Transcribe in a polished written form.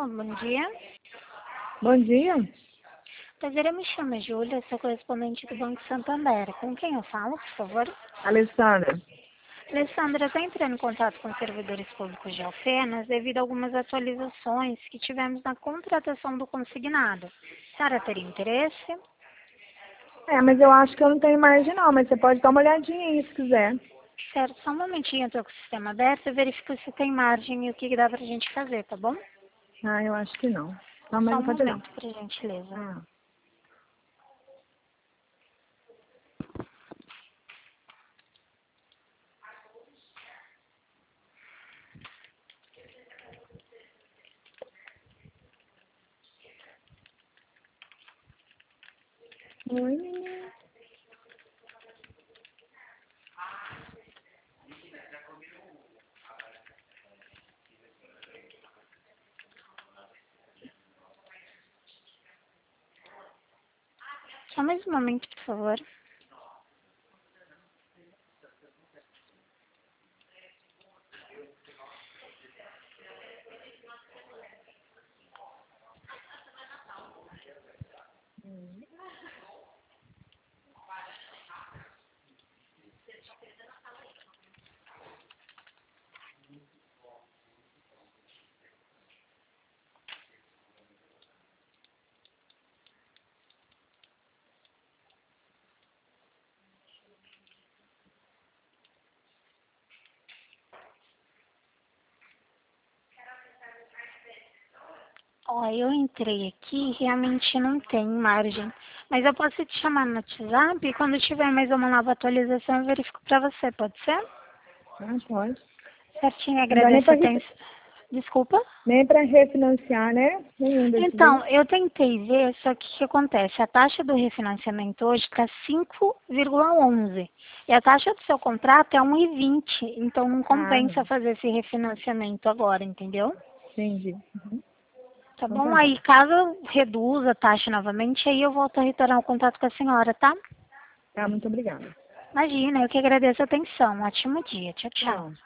bom dia. Bom dia. Prazer, eu me chamo Júlia, sou correspondente do Banco Santander. Com quem eu falo, por favor? Alessandra. Alessandra, eu estou entrando em contato com os servidores públicos de Alfenas devido a algumas atualizações que tivemos na contratação do consignado. A senhora teria interesse? Mas eu acho que eu não tenho margem não, mas você pode dar uma olhadinha aí se quiser. Certo, só um momentinho, eu estou com o sistema aberto, eu verifico se tem margem e o que dá pra gente fazer, tá bom? Eu acho que não. Não, Só mas um não pode não. momento, por gentileza. Ah. Oi, menina. Só mais um momento, por favor. Ó, eu entrei aqui e realmente não tem margem. Mas eu posso te chamar no WhatsApp e quando tiver mais uma nova atualização eu verifico pra você, pode ser? Pode. Certinho, Não dá nem agradeço pra, a atenção. Desculpa? nem pra refinanciar, né? Nenhum desses Então, aí. eu tentei ver, só que o que acontece? A taxa do refinanciamento hoje está 5,11. E a taxa do seu contrato é 1,20. Então não compensa Não. fazer esse refinanciamento agora, entendeu? Entendi. Uhum. Tá Então bom? tá bom. Aí, caso eu reduza a taxa novamente, aí eu volto a retornar o contato com a senhora, tá? Muito obrigada. Imagina, eu que agradeço a atenção. Um ótimo dia. Tchau, tchau. Tchau.